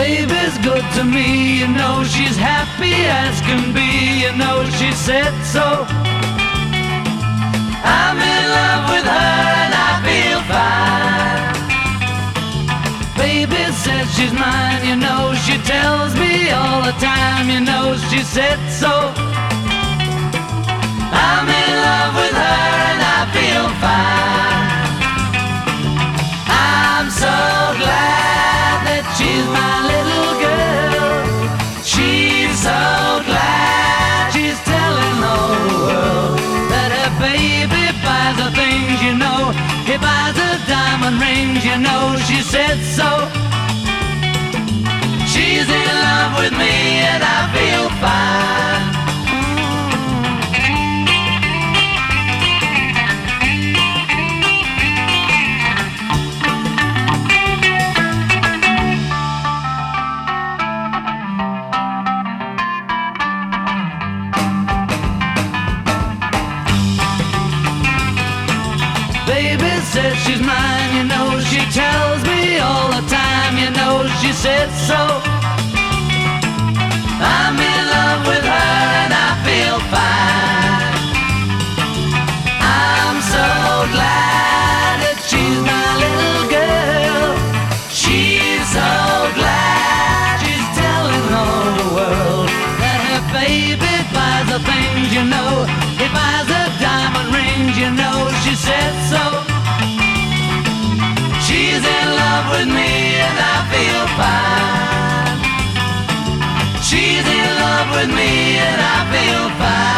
Baby's good to me, you know she's happy as can be, you know she said so. I'm in love with her and I feel fine. Baby says she's mine, you know she tells me all the time, you know she said so. I'm in love with her and I feel fine. I'm so glad that she's my little girl. She's so glad she's telling the whole world that her baby buys her things, you know. He buys her diamond rings, you know she said so. She's in love with me and I feel fine. Baby says she's mine, you know she tells me all the time, you know she said so. I'm in love with her and I feel fine. I'm so glad that she's my little girl. She's so glad she's telling all the world that her baby buys her things, you know. He buys her diamond rings, you know she said so. She's in love with me and I feel fine. She's in love with me and I feel fine.